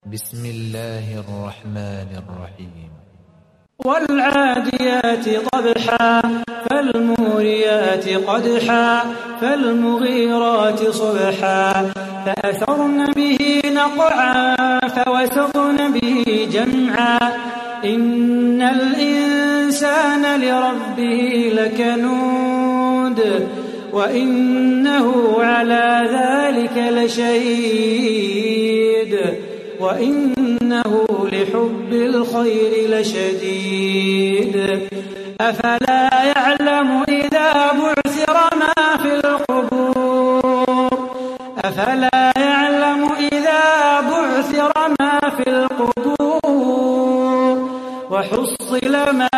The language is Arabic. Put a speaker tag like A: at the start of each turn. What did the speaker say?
A: بسم الله الرحمن الرحيم
B: والعاديات ضبحا فالموريات قدحا فالمغيرات صبحا فأثرن به نقعا فوسطن به جمعا إن الإنسان لربه لكنود وإنه على ذلك لشهيد وإنه لحب الخير لشديد أفلا يعلم إذا بعثر ما في القبور أفلا يعلم إذا بعثر ما في القبور وحصل ما